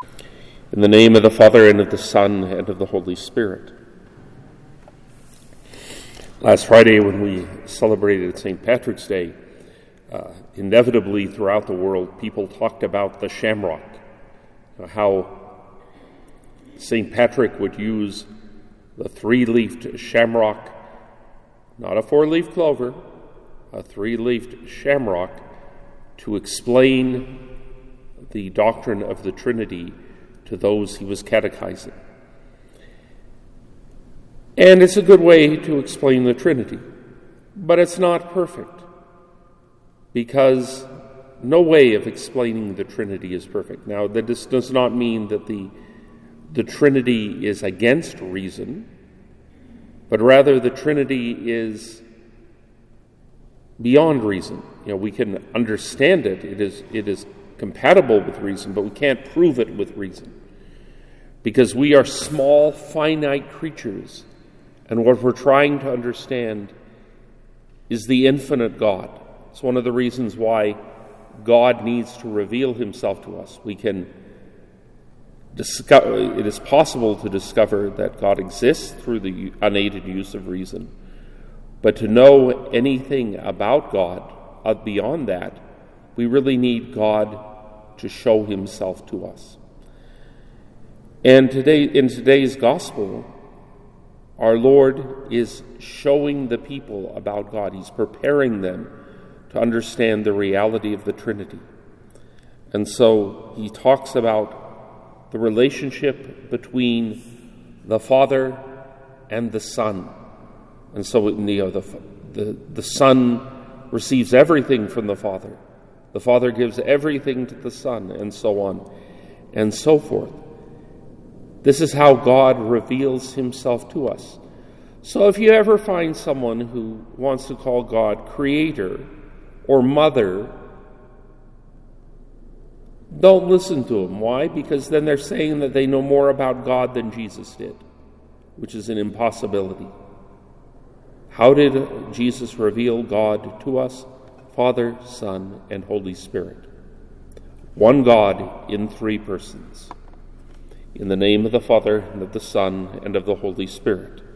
In the name of the Father, and of the Son, and of the Holy Spirit. Last Friday, when we celebrated St. Patrick's Day, inevitably throughout the world, people talked about the shamrock, how St. Patrick would use the three-leafed shamrock, not a four-leaf clover, a three-leafed shamrock, to explain the doctrine of the Trinity to those he was catechizing. And it's a good way to explain the Trinity, but it's not perfect, because no way of explaining the Trinity is perfect. Now, this does not mean that the Trinity is against reason, but rather the Trinity is beyond reason. We can understand it. It is compatible with reason, but we can't prove it with reason, because we are small, finite creatures, and what we're trying to understand is the infinite God. It's one of the reasons why God needs to reveal himself to us. It is possible to discover that God exists through the unaided use of reason, but to know anything about God beyond that, we really need God to show himself to us. And in today's gospel, our Lord is showing the people about God. He's preparing them to understand the reality of the Trinity. And so he talks about the relationship between the Father and the Son. And so the Son receives everything from the Father. The Father gives everything to the Son, and so on and so forth. This is how God reveals himself to us. So if you ever find someone who wants to call God Creator or Mother, don't listen to them. Why? Because then they're saying that they know more about God than Jesus did, which is an impossibility. How did Jesus reveal God to us? Father, Son, and Holy Spirit. One God in three persons. In the name of the Father, and of the Son, and of the Holy Spirit.